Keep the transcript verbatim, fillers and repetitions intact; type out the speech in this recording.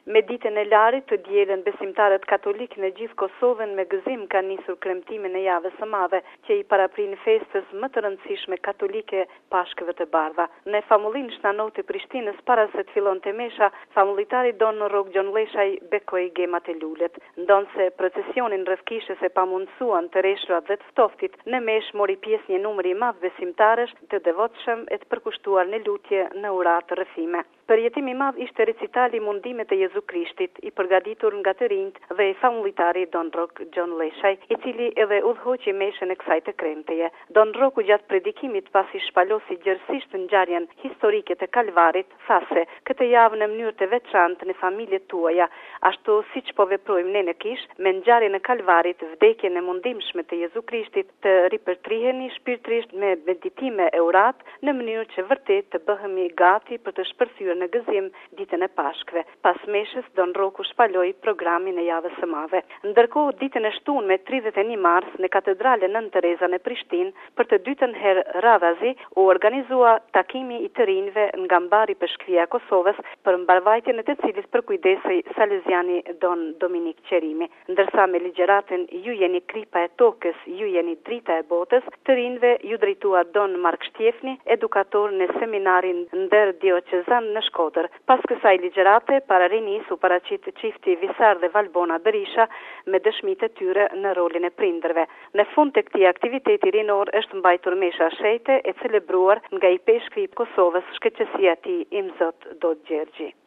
Me ditën e larit të dielën besimtarët katolik në gjithë Kosovën me gëzim kanë nisur kremtimin e javës së madhe, që i paraprin festës më të rëndësishme katolike, Pashkëve të Bardha. Në famullinë shtanot të Prishtinës, para se të fillonte mesha, famullitari Don Rok Gjon Leshaj bekoi gemat e lulet. Ndonse procesionin rreth kishës e pamundsuan të reshrat dhe të ftoftit, në mesh mori pjesë një numër i madh besimtarësh të devotshëm e të përkushtuar në lutje në uratë të rrëfime. Përjetimi i madh ishte recitali Mundimet e Jezu Krishtit, i përgatitur nga të rinjt dhe i famullitari Don Rok Gjon Leshaj, i cili edhe udhëhoqi meshën e kësaj të kremteje. Don Roku gjatë predikimit pasi shpalosi gjërësisht ngjarjen historike të Kalvarit, tha se këtë javë në mënyrë të veçantë në familjet tuaja, ashtu siç po veprojmë ne në kish, me ngjarjen e Kalvarit, vdekjen e mundimshme të Jezu Krishtit, të ripërtriheni shpirtërisht me meditime e urat, në mënyrë që vërtet të bëhemi gati për të shpërthyer në gëzim ditën e Pashkëve. Pas meshës, Don Roku shpaloi programin e javës së madhe. Ndërkohë, ditën e shtunë me tridhjetë e një mars në katedralen Nën Tereza në Prishtinë, për të dytën herë radhazi, u organizua takimi i të rinjve nga mbari Peshkëria e Kosovës, për mbarvajtjen e të cilit përkujdesej Saleziani Don Dominik Qerimi. Ndërsa me ligjëratën Ju jeni kripa e tokës, ju jeni drita e botës, të rinjve ju drejtua Don Mark Shtjefni, edukator në seminarin ndër dioqezan në Shkodër. Pas kësaj ligjërate, para rinis u paraqit çifti Visar dhe Valbona Berisha me dëshmitë e tyre në rolin e prindërve. Në fund të këtij aktiviteti rinor është mbajtur mesha shejte e celebruar nga i Peshkëri i Kosovës, shkëlqësia e tij Imzot Dodë Gjergji.